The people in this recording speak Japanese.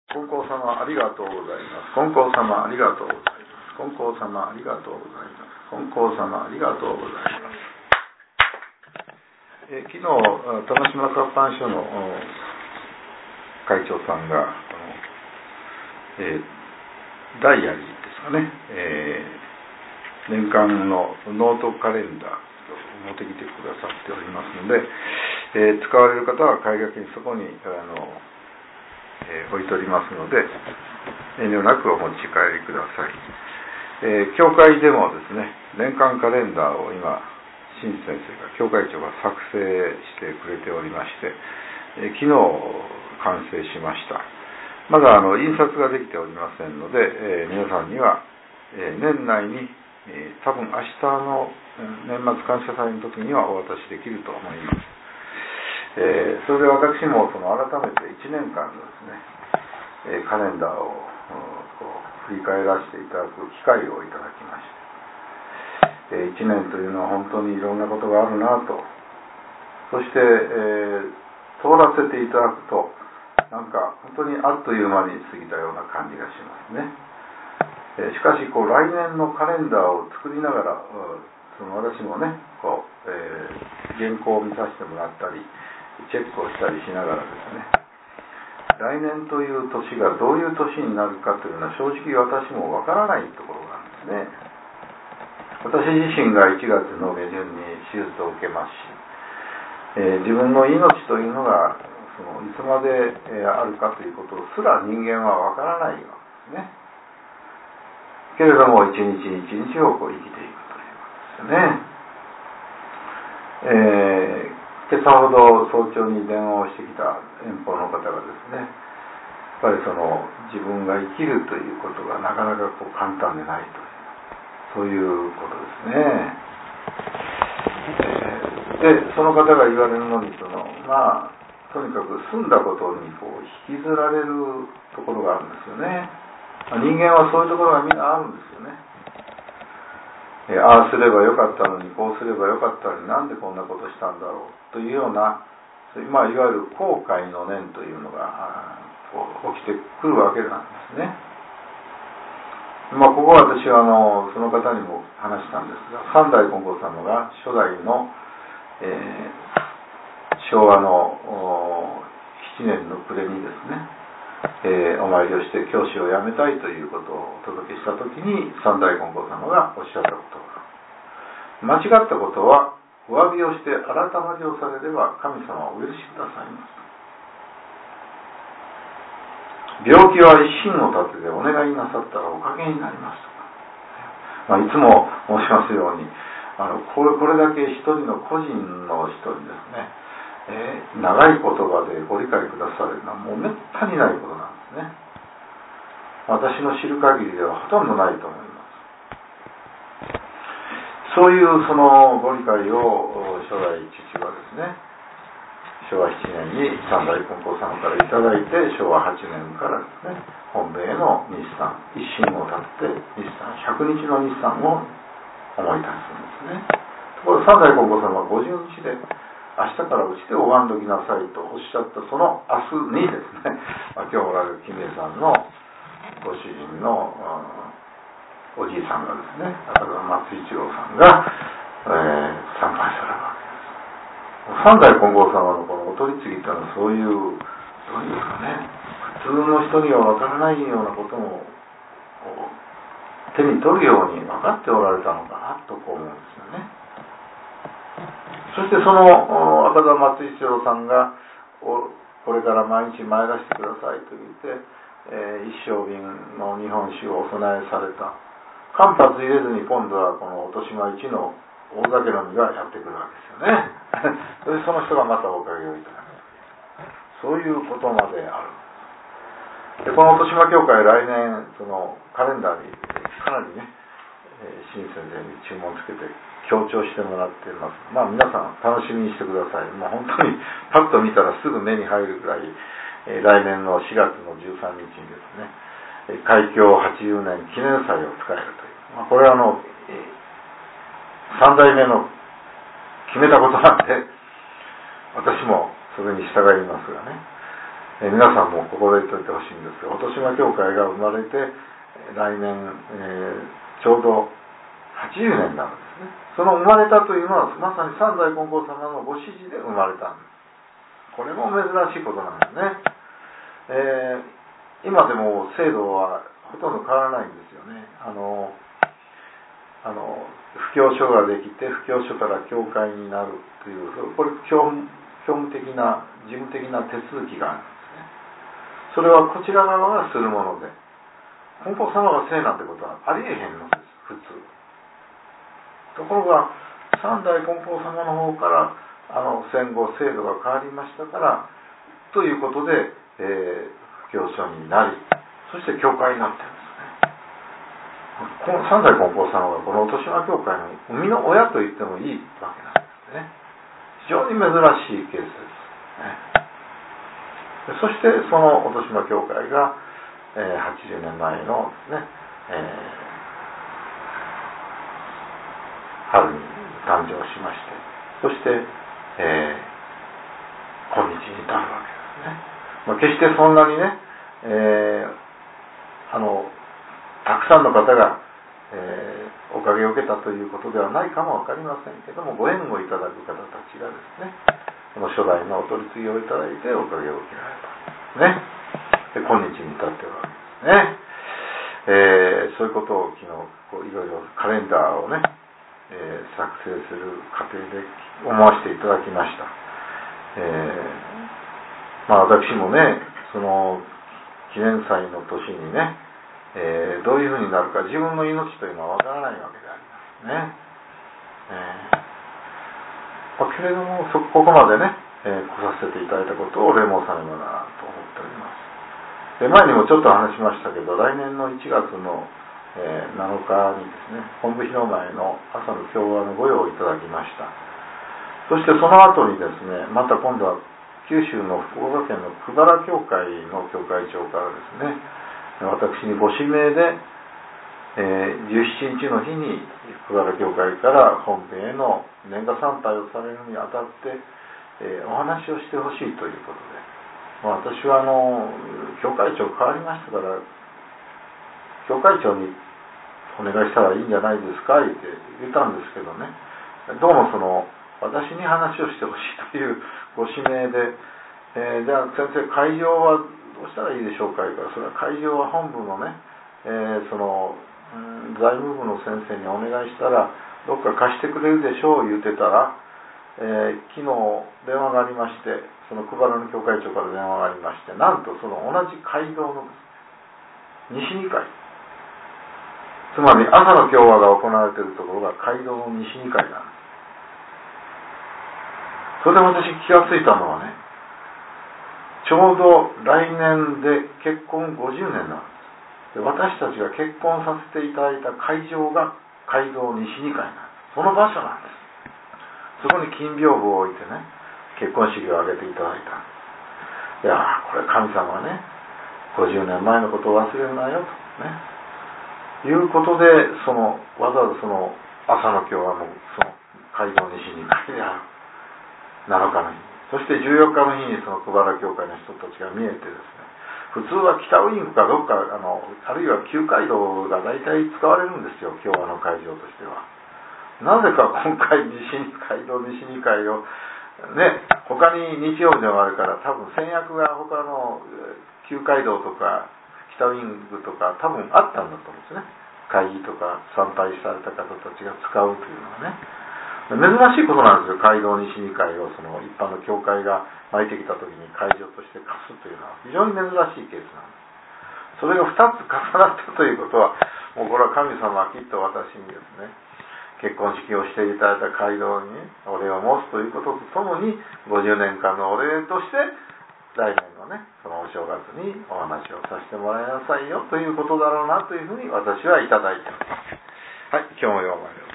金光様ありがとうございます。金光様ありがとうございます。金光様ありがとうございます。金光様ありがとうございます。昨日玉島活版所の会長さんがダイアリーですかね、年間のノートカレンダーを持ってきてくださっておりますので、使われる方は快諾にそこに置いておりますので、遠慮なくお持ち帰りください。教会でもですね、年間カレンダーを今新先生が教会長が作成してくれておりまして、昨日完成しました。まだ印刷ができておりませんので、皆さんには、年内に、多分明日の年末感謝祭の時にはお渡しできると思います。それで私も改めて1年間のですね、カレンダーを振り返らせていただく機会をいただきまして、1年というのは本当にいろんなことがあるなと、そして、通らせていただくとなんか本当にあっという間に過ぎたような感じがしますね。しかし来年のカレンダーを作りながら、私もね原稿を見させてもらったりチェックをしたりしながらですね、来年という年がどういう年になるかというのは正直私もわからないところなんですね。私自身が1月の下旬に手術を受けますし、自分の命というのがいつまであるかということすら人間はわからないわけですね。けれども一日一日を生きていくということですよね。今朝ほど早朝に電話をしてきた遠方の方がですね、やっぱり自分が生きるということがなかなか簡単でないという、そういうことですね。でその方が言われるのにとにかく済んだことに引きずられるところがあるんですよね。人間はそういうところがみんなあるんですよね。ああすればよかったのに、こうすればよかったのに、なんでこんなことしたんだろうというような、いわゆる後悔の念というのが起きてくるわけなんですね。ここは私はその方にも話したんですが、三代金剛様が初代の、昭和の7年の暮れにですね、お参りをして教師を辞めたいということをお届けしたときに、三代金剛様がおっしゃったことが、間違ったことはお詫びをして改まりをされれば神様はお許しくださいます。病気は一心を立ててお願いなさったらおかげになりますとか、いつも申しますように、これだけ一人の個人の人にですね、長い言葉でご理解くださるのはもうめったにないことなんですね。私の知る限りではほとんどないと思います。そういうご理解を初代父はですね、昭和7年に三代金剛様からいただいて、昭和8年からですね、本米の日産一心を立てて日産100日の日産を思い出すんですね。ところが三代金剛様は50日で明日からうちで拝んどきなさいとおっしゃったその明日にですね、今日おられる金明さんのご主人のおじいさんがですね、中田松一郎さんが、参拝されるわけです。三代金剛様のこのお取り次ぎというのはそういう、どういうかね、普通の人にはわからないようなことも手に取るように分かっておられたのかなと思うんですよね。そしてその赤田松一郎さんがこれから毎日参らせてくださいと言って、一升瓶の日本酒をお供えされた。間髪入れずに今度はこの落島一の大酒飲みがやってくるわけですよね。それでその人がまたおかげをいただく。そういうことまである。でこの落島教会来年カレンダーにかなりね、新先生に注文つけて強調してもらっています。皆さん楽しみにしてください。本当にパッと見たらすぐ目に入るくらい、来年の4月の13日にですね、開教80年記念祭を使えるという、これは3代目の決めたことなんで、私もそれに従いますがね、 皆さんも心得ておいてほしいんですが、音島教会が生まれて来年、ちょうど80年になるんですね。その生まれたというのはまさに三代金光様のご指示で生まれたんです。これも珍しいことなんですね。今でも制度はほとんど変わらないんですよね。布教書ができて布教書から教会になるという、これ教務的な事務的な手続きがあるんですね。それはこちら側がするもので、金光様がせいなんてことはありえへんのです、普通。ところが三代金光様の方から戦後制度が変わりましたからということで、布教書になり、そして教会になっているんですね。この三代金光様がこの音島教会の生みの親と言ってもいいわけなんですね。非常に珍しいケースです、そしてその音島教会が、80年前のですね、春に誕生しまして、そして、今日に至るわけですね。決してそんなにね、たくさんの方が、おかげを受けたということではないかもわかりませんけども、ご縁をいただく方たちがですね、この初代のお取り次ぎをいただいておかげを受けられた、で今日に至っているわけですね。そういうことを昨日いろいろカレンダーをね、作成する過程で思わせていただきました。私もね、その記念祭の年にね、どういうふうになるか自分の命というのはわからないわけでありますね。けれどもここまでね、来させていただいたことを礼申さねばなと思っております。前にもちょっと話しましたけど、来年の1月の7日にですね、本部広前の朝の教話のご用をいただきました。そしてその後にですね、また今度は九州の福岡県の久原教会の教会長からですね、私にご指名で、17日の日に久原教会から本編への年賀参拝をされるにあたって、お話をしてほしいということで、私は教会長変わりましたから教会長にお願いしたらいいんじゃないですかって言ったんですけどね、どうも私に話をしてほしいというご指名で、じゃあ先生会場はどうしたらいいでしょうかと言うから、それは会場は本部のね、財務部の先生にお願いしたらどっか貸してくれるでしょう言ってたら、昨日電話がありまして、その久原の教会長から電話がありまして、なんとその同じ街道の西2階、つまり朝の教話が行われているところが街道の西2階なんです。それで私気がついたのはね、ちょうど来年で結婚50年なんです。で、私たちが結婚させていただいた会場が街道西2階なんです。その場所なんです。そこに金屏風を置いてね、結婚式を挙げていただいたんです。いやこれ神様はね、50年前のことを忘れるなよとね、いうことで、わざわざ朝の教話の街道西2階である7日の日、そして14日の日にその久原教会の人たちが見えてですね、普通は北ウイングかどっかあるいは旧街道が大体使われるんですよ、教話の会場としては。なぜか今回街道西2階をね、他に日曜日でもあるから多分先約が他の旧街道とか北ウイングとか多分あったんだと思うんですね。会議とか参拝された方たちが使うというのはね、珍しいことなんですよ。街道西2階を一般の教会が巻いてきた時に会場として貸すというのは非常に珍しいケースなんです。それが2つ重なったということは、もうこれは神様はきっと私にですね、結婚式をしていただいた街道にお礼を申すということとともに、50年間のお礼として来年のね、そのお正月にお話をさせてもらいなさいよということだろうなというふうに私はいただいております。はい、今日も読まれます。